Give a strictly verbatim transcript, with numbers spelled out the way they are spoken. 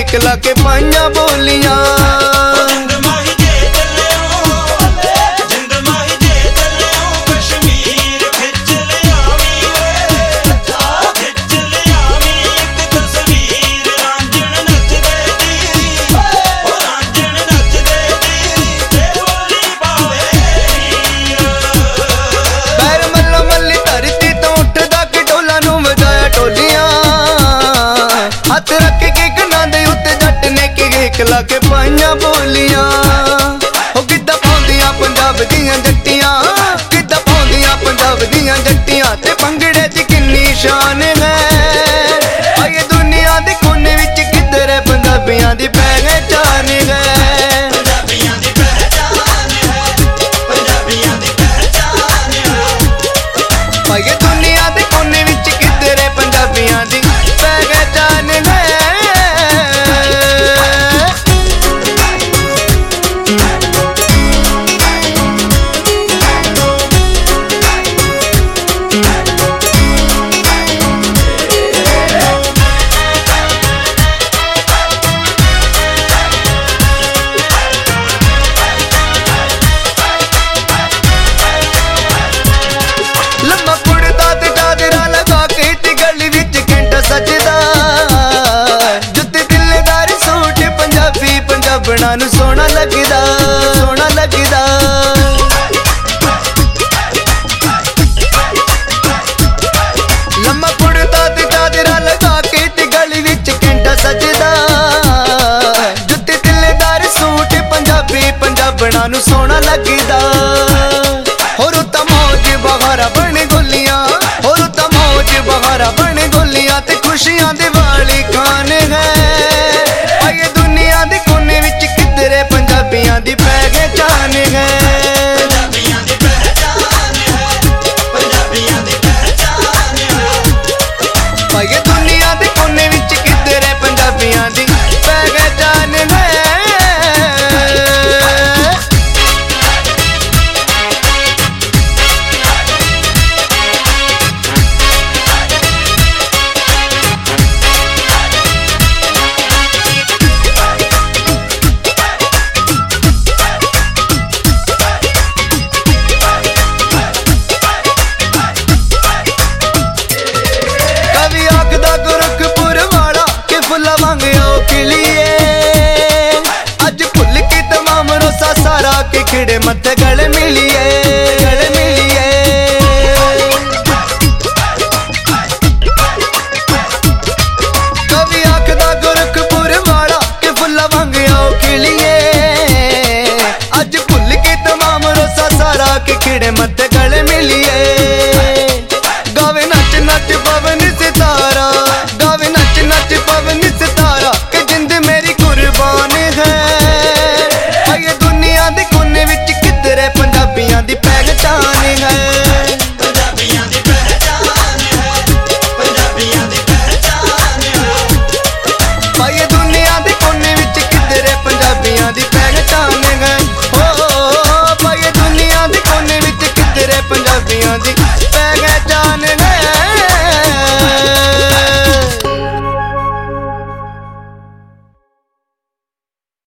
घेक ला के पाइया बोलियां। हाथ रख के कन्ना दे उत्ते जट ने के घेक ला के पाइया बोलियां। ओ किद्दां पाउंदियां पंजाब दियां जट्टियां, किद्दां पाउंदियां पंजाब दियां जट्टियां ते भंगड़े च किन्नी शान है। आए दुनिया दे कोने विच किधर है पंजाबियां दी पहचान है। पंजाबियां दी पहचान है, पंजाबियां दी पहचान है। आए दुनिया दे कोने विच किधर है पंजाबियां दी पहचान है। लम्मा कुड़ता ते चादरा लगा के ते गली विच घंटा सजदा, जुत्ते दिलदार सूट पंजाबी पंजाबणा नू सोहना लगदा, सोहना लगदा। लम्मा कुड़ता ते चादरा लगा के ते गली विच घंटा सजदा, जुत्ते दिलदार सूट पंजाबी पंजाबणा नू सोहना लगदा। होर तां मौज बहारा बने गोलियां, होर तां मौज बहारा बने गोलियां ते खुशियां दे वाली खान है। आए दुनिया दे कोने विच किधर है पंजाबियां दी पहचान है। पंजाबियां दी पहचान है, पंजाबियां दी पहचान है। आए दुनिया दे कोने विच किधर है पंजाबियां दी पहचान है। अज भुल के तमाम रोसा सारा के खिड़े मत गल मिलिए, गल मिलिए। कभी आखदा गोरखपुर वाला के फुल्ला वांगे आओ खिलिए। अज भुल के तमाम रोसा सारा के खिड़े मत गल मिलिए। गावे नच नच पवन सितारा, गावे नच नच पवन सितारा के जिंद मेरी कुर्बान है। आए दुनिया दे कोने विच किधर है पंजाबियां दी पहचान है। पंजाबियां दी पहचान है, पंजाबियां दी पहचान है। आए दुनिया दे कोने विच किधर है पंजाबियां दी पहचान है। ओ आए दुनिया दे कोने विच किधर है पंजाबियां दी पहचान।